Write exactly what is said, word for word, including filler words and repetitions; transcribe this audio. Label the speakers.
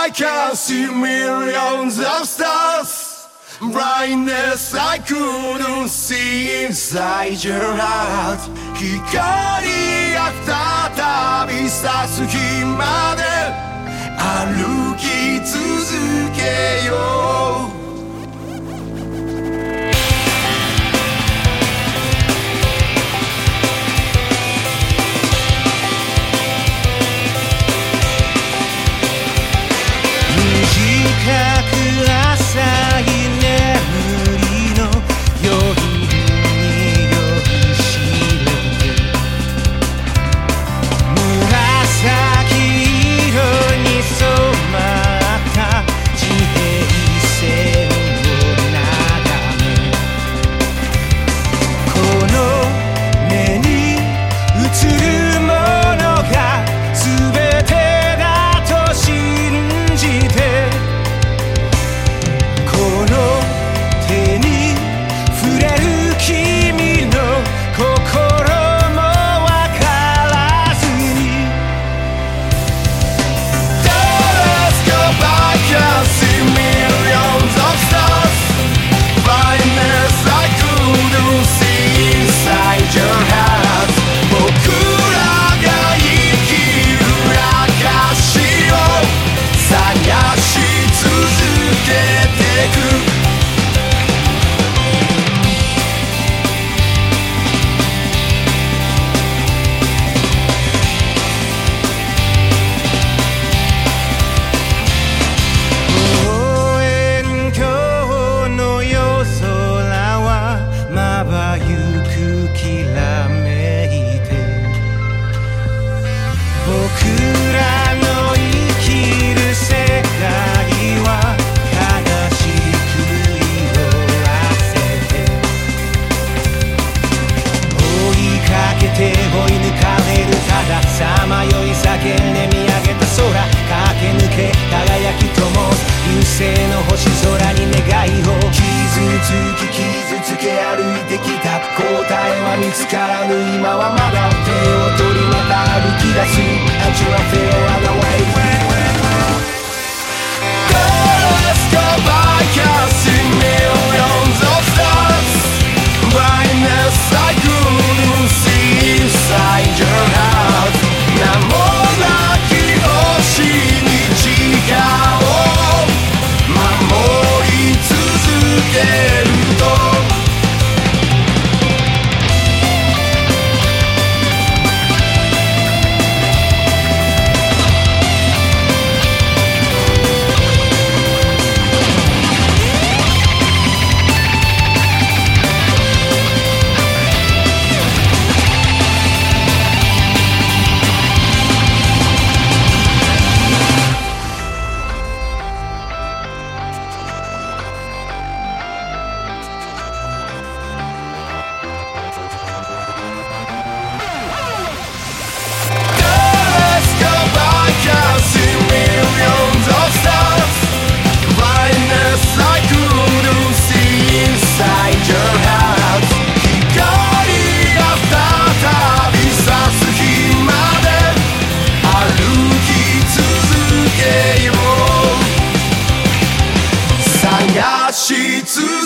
Speaker 1: I can see millions of stars. Brightness I couldn't see inside your heart. 光が再び差す日まで歩き続けよう。星の星空に願いを傷つき傷つけ歩いてきた答えは見つからぬ今はまだ手を取りまた歩き出す And you are feel other way Let's go by can see millions of stars Brightness I couldn't see inside your heart 名もなき星に時間を守り続けるとし続け